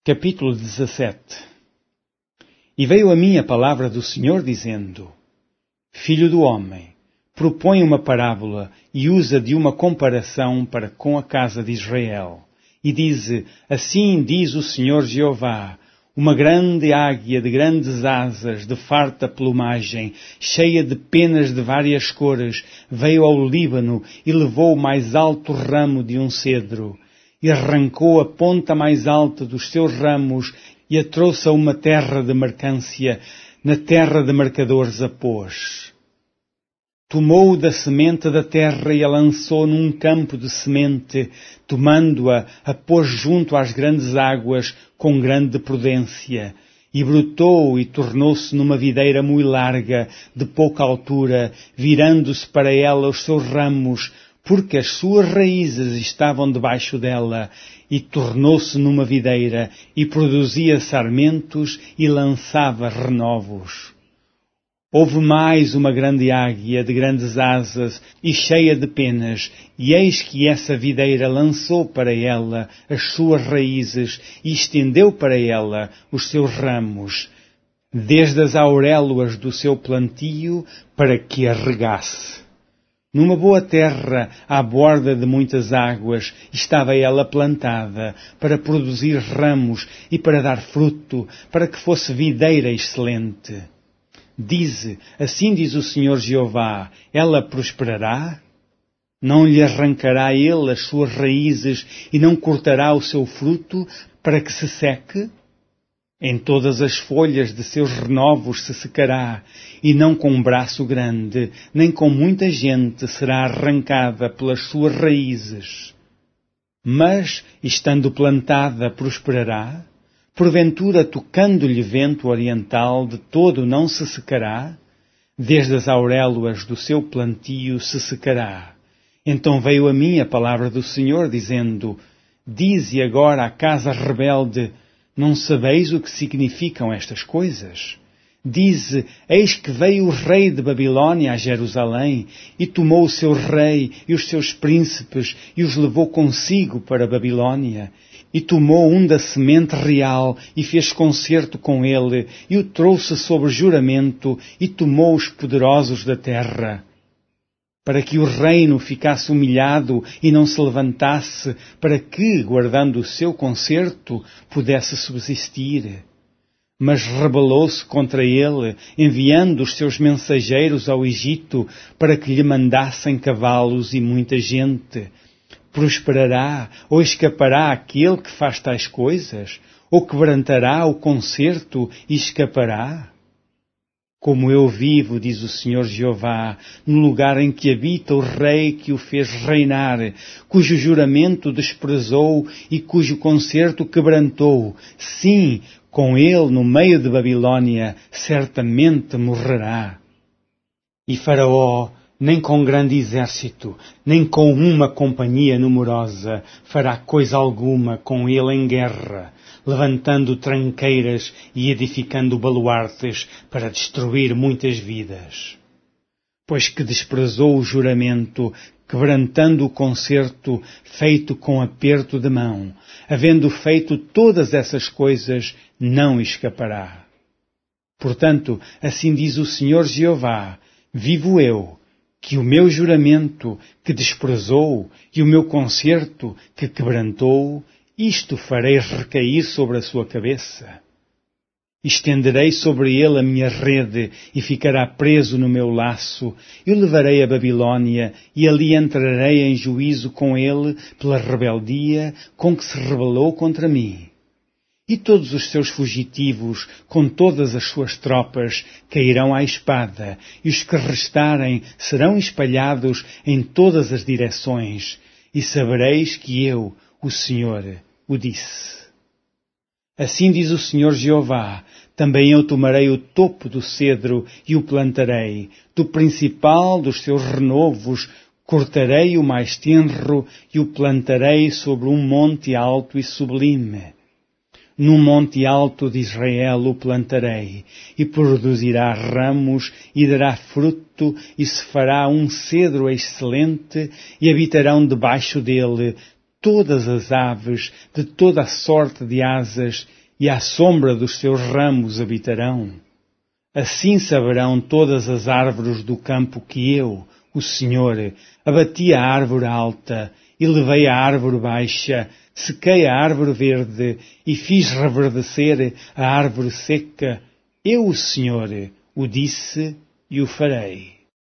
Capítulo 17. E veio a mim a palavra do Senhor, dizendo: Filho do homem, propõe uma parábola e usa de uma comparação para com a casa de Israel. E diz: Assim diz o Senhor Jeová: uma grande águia de grandes asas, de farta plumagem, cheia de penas de várias cores, veio ao Líbano e levou o mais alto ramo de um cedro. E arrancou a ponta mais alta dos seus ramos e a trouxe a uma terra de mercância, na terra de mercadores a pôs. Tomou-o da semente da terra e a lançou num campo de semente, tomando-a, a pôs junto às grandes águas com grande prudência. E brotou e tornou-se numa videira muito larga, de pouca altura, virando-se para ela os seus ramos, porque as suas raízes estavam debaixo dela, e tornou-se numa videira, e produzia sarmentos, e lançava renovos. Houve mais uma grande águia de grandes asas e cheia de penas, e eis que essa videira lançou para ela as suas raízes e estendeu para ela os seus ramos, desde as auréolas do seu plantio, para que a regasse. Numa boa terra, à borda de muitas águas, estava ela plantada, para produzir ramos e para dar fruto, para que fosse videira excelente. Dize, assim diz o Senhor Jeová, ela prosperará? Não lhe arrancará ele as suas raízes e não cortará o seu fruto, para que se seque? Em todas as folhas de seus renovos se secará, e não com um braço grande, nem com muita gente será arrancada pelas suas raízes. Mas, estando plantada, prosperará? Porventura, tocando-lhe vento oriental, de todo não se secará? Desde as auréolas do seu plantio se secará. Então veio a mim a palavra do Senhor, dizendo: Dize agora à casa rebelde: não sabeis o que significam estas coisas? Dize: eis que veio o rei de Babilônia a Jerusalém, e tomou o seu rei e os seus príncipes, e os levou consigo para a Babilônia. E tomou um da semente real, e fez concerto com ele, e o trouxe sobre juramento, e tomou os poderosos da terra, para que o reino ficasse humilhado e não se levantasse, para que, guardando o seu concerto, pudesse subsistir. Mas rebelou-se contra ele, enviando os seus mensageiros ao Egito, para que lhe mandassem cavalos e muita gente. Prosperará ou escapará aquele que faz tais coisas? Ou quebrantará o concerto e escapará? Como eu vivo, diz o Senhor Jeová, no lugar em que habita o rei que o fez reinar, cujo juramento desprezou e cujo concerto quebrantou, sim, com ele no meio de Babilônia, certamente morrerá. E Faraó, nem com grande exército, nem com uma companhia numerosa, fará coisa alguma com ele em guerra, levantando tranqueiras e edificando baluartes para destruir muitas vidas. Pois que desprezou o juramento, quebrantando o concerto feito com aperto de mão, havendo feito todas essas coisas, não escapará. Portanto, assim diz o Senhor Jeová: vivo eu, que o meu juramento que desprezou e o meu concerto que quebrantou, isto farei recair sobre a sua cabeça. Estenderei sobre ele a minha rede e ficará preso no meu laço. Eu levarei a Babilônia e ali entrarei em juízo com ele pela rebeldia com que se rebelou contra mim. E todos os seus fugitivos, com todas as suas tropas, cairão à espada, e os que restarem serão espalhados em todas as direções, e sabereis que eu, o Senhor, o disse. Assim diz o Senhor Jeová: também eu tomarei o topo do cedro e o plantarei, do principal dos seus renovos cortarei o mais tenro e o plantarei sobre um monte alto e sublime. Num monte alto de Israel o plantarei, e produzirá ramos, e dará fruto, e se fará um cedro excelente, e habitarão debaixo dele todas as aves de toda a sorte de asas, e à sombra dos seus ramos habitarão. Assim saberão todas as árvores do campo que eu, o Senhor, abati a árvore alta e levei a árvore baixa, sequei a árvore verde e fiz reverdecer a árvore seca. Eu, o Senhor, o disse e o farei.